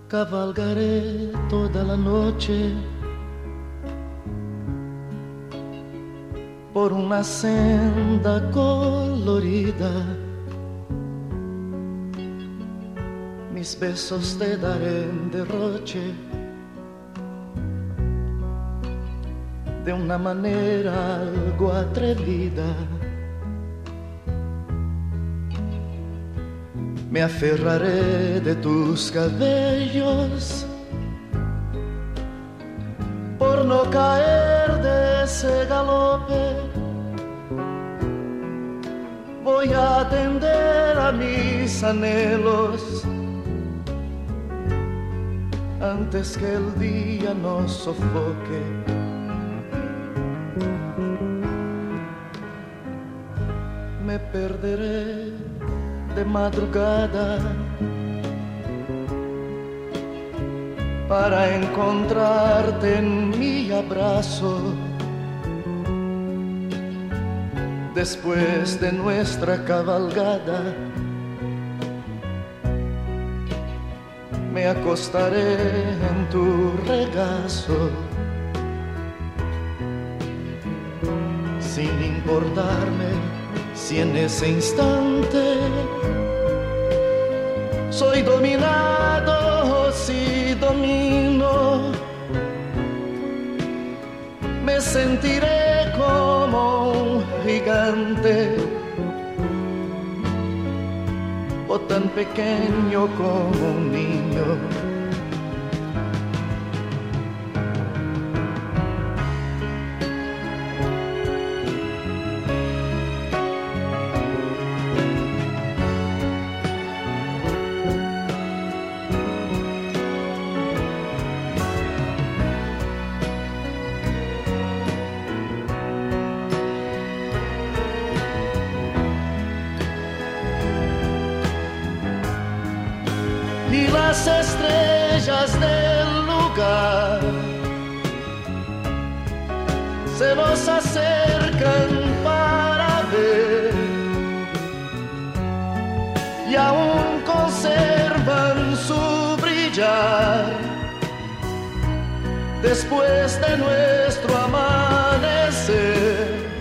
Cabalgaré toda la noche por una senda colorida. Mis besos te daré en derroche, de una manera algo atrevida. Me aferraré de tus cabellos por no caer de ese galope. Voy a atender a mis anhelos antes que el día nos sofoque. Me perderé de madrugada para encontrarte en mi abrazo. Después de nuestra cabalgada, me acostaré en tu regazo, sin importarme si en ese instante soy dominado o si domino. Me sentiré como un gigante o tan pequeño como un niño. Y las estrellas del lugar se nos acercan para ver y aún conservan su brillar después de nuestro amanecer.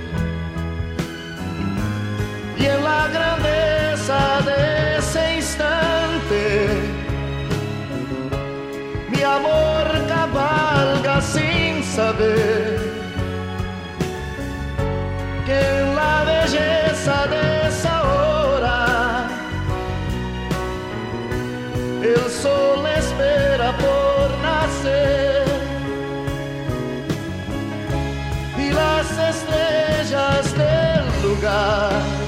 Y en la grandeza de ese instante mi amor cabalga sin saber que en la belleza de esa hora el sol espera por nacer y las estrellas del lugar